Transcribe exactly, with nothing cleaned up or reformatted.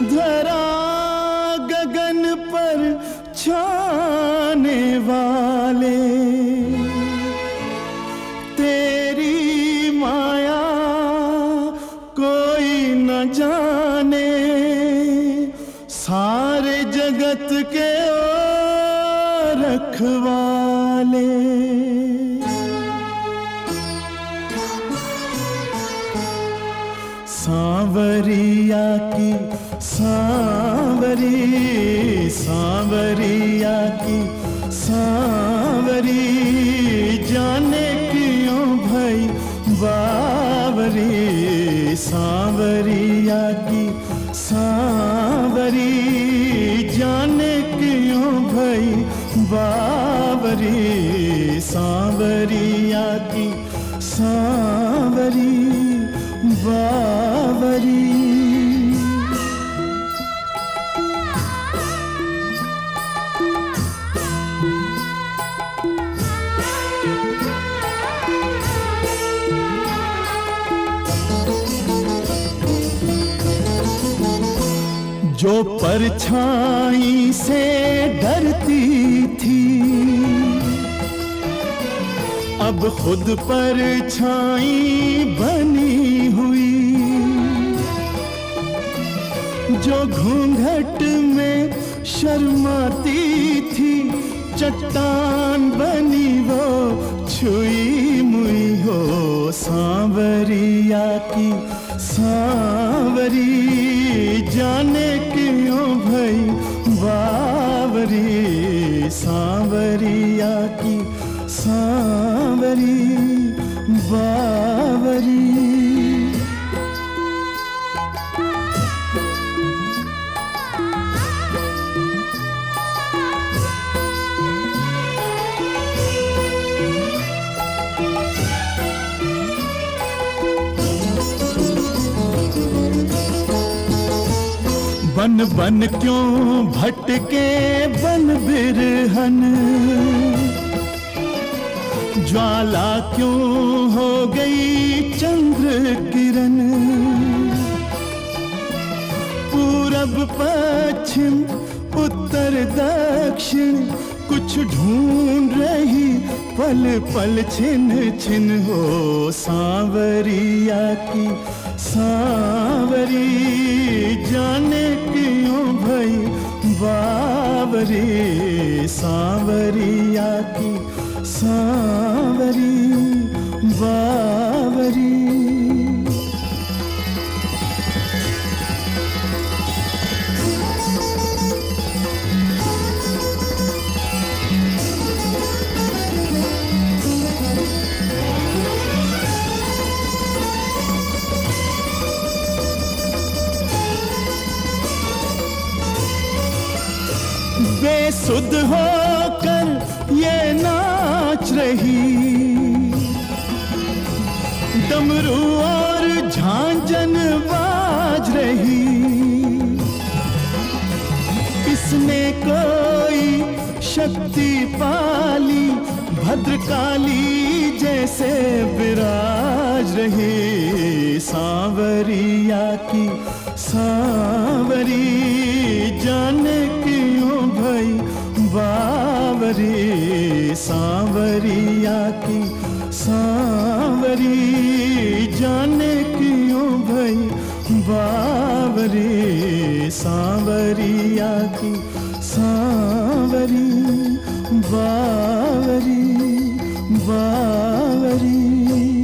धरा गगन पर छाने वाले, तेरी माया कोई न जाने, सारे जगत के ओ रखवाले। सांवरिया की सांवरी, सांवरिया की सांवरी, जाने क्यों भई बावरी। सांवरिया की सांवरी, जाने क्यों भई बावरी। सांवरिया की सांवरी बावरी। जो परछाई से डरती थी, अब खुद परछाई बनी हुई। जो घूंघट में शर्माती थी, चट्टान बनी वो छुई मुई हो। सांवरिया की सांवरी, जाने क्यों भई बावरी। सांवरिया की सांवरी बावरी। बन बन क्यों भटके बन बिरहन, ज्वाला क्यों हो गई चंद्र किरण। पूरब पश्चिम उत्तर दक्षिण, कुछ ढूंढ रही पल पल छिन छिन हो। सांवरिया की सांवरी, जाने क्यों भई बावरी। सांवरिया की सांवरी बावरी। बेसुध होकर ये नाच रही, डमरू और झांझन बाज रही। इसने कोई शक्ति पाली, भद्रकाली जैसे विराज रही। सांवरिया की सांवरी, जाने क्यों भई बावरी। सांवरिया की सांवरी, जाने क्यों भई बावरी। सांवरिया की सांवरी बावरी बावरी।